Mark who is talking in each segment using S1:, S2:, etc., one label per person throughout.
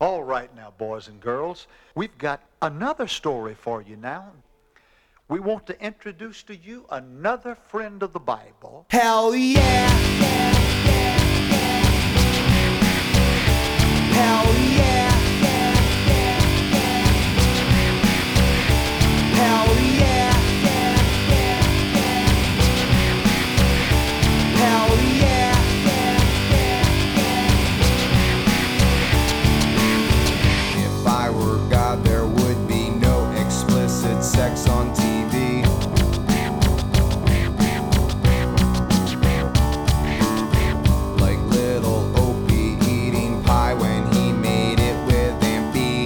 S1: All right now, boys and girls, we've got another story for you now. We want to introduce to you another friend of the Bible.
S2: Hell yeah! Hell yeah! Hell yeah! Hell yeah! If I were God, there would be no explicit sex on TV. Like little Opie eating pie when he made it with Aunt B.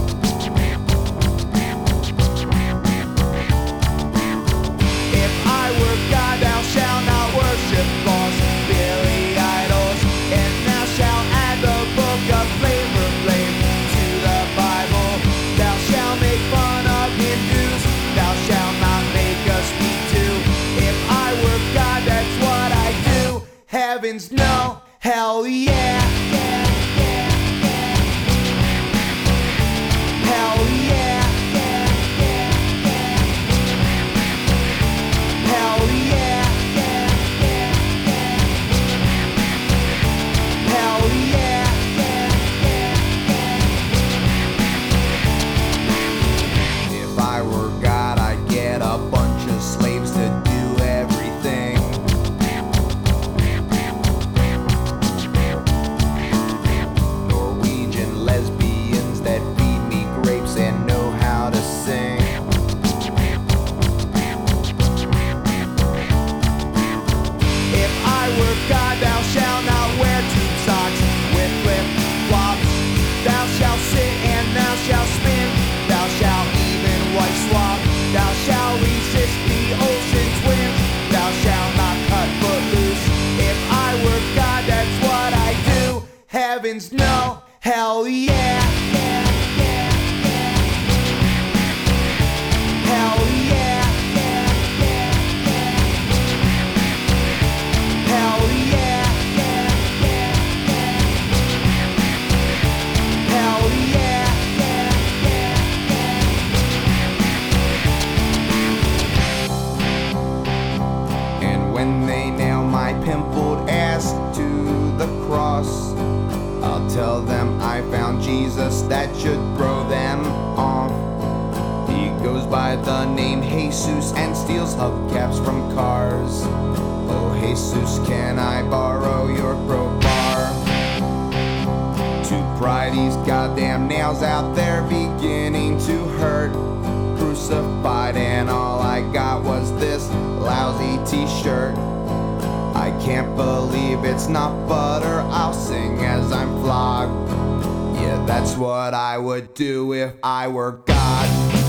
S2: If I were God, thou shalt not worship false Billy idols, and thou shalt add the book of Flavor Flav to the Bible. Thou shalt make fun of Hindus, thou shalt not make us speak to. If I were God, that's what I'd do. Heavens no, hell yeah. Hell yeah. Hell yeah. Hell yeah. If I were God, I'd get a bunch of slaves to do everything. Norwegian lesbians that feed me grapes and know how to sing. If I were God, thou shalt not wear tube socks with flip-flops. Thou shalt sit and thou shalt spin. Thou shalt even wife swap. Thou shalt resist the ocean's winds. Thou shalt not cut footloose. If I were God, that's what I do. Heavens no, hell yeah. Hell yeah. Hell yeah. Hell yeah. And when they nail my pimpled ass to the cross, I'll tell them I found Jesus that should throw them off. He goes by the name Jesus and steals hubcaps from cars. Oh Jesus, can I borrow your crowbar to pry these goddamn nails out there beginning to hurt? Crucified and all I got was this lousy t-shirt. I can't believe it's not butter. I'll sing as I'm flogged. Yeah, that's what I would do if I were God.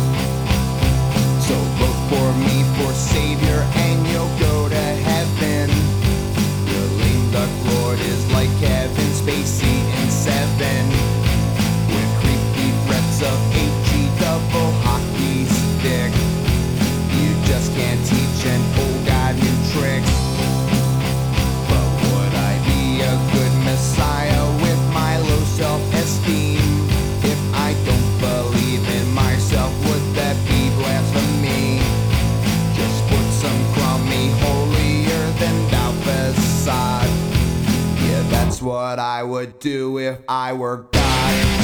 S2: So vote for me for Savior and you'll go to heaven. Your lame duck Lord is like Kevin Spacey in Seven, with creepy threats of HE double hockey stick. You just can't teach an old guy new tricks. But would I be a good Messiah with my low self-esteem? If I don't believe in myself, would that be blasphemy? Just put some crummy holier than thou facade. Yeah, that's what I would do if I were God.